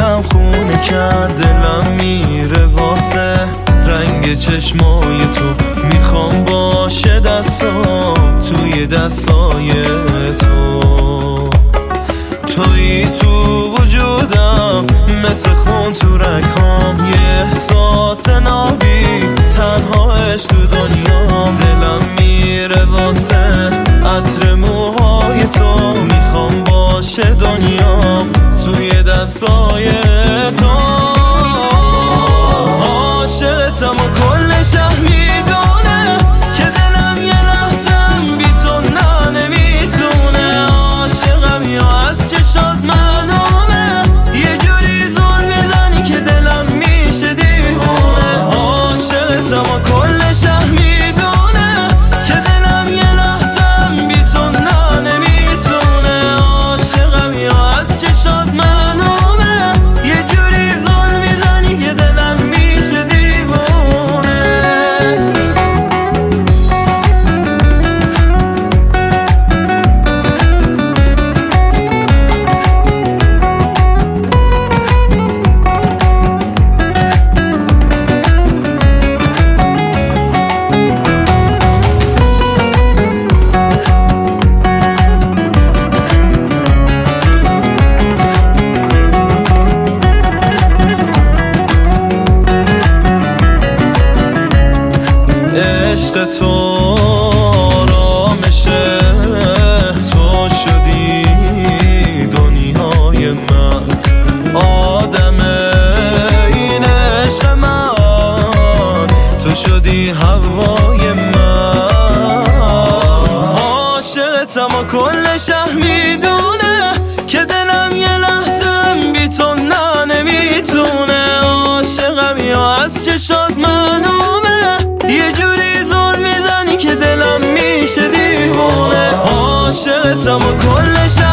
دلم خونه کرد، دلم میره واسه رنگ چشمای تو. میخوام باشه دستام توی دستای تو. تویی تو وجودم مثل خون تو رگهام، یه احساس نابی تنهاش تو دنیام. دلم میره واسه عطر موهای تو، میخوام باشه دنیام توی دستای تو. عاشقتم و کل شهر میدونه که دلم یه لحظم بی تو نه نمیتونه. عاشقم یا از چشات معلومه، یه جوری زور میزنی که دلم میشه دیوونه. عاشقتم و کل شهر میدونه که دلم یه لحظم بی تو نه نمیتونه. عاشقم یا از چشات معلومه، یه جوری زور میزنی که دلم میشه دیوونه. عشق تو آرامشه، تو شدی دنیای من. آدم این عشق من، تو شدی هوای من. عاشقتم و کل شهر میدونه که دلم یه لحظم بی تو نه نمیتونه. عاشقم یا از چشات معلومه، یه جوری زور میزنی که دلم میشه دیوونه. عاشقتم و کل شهر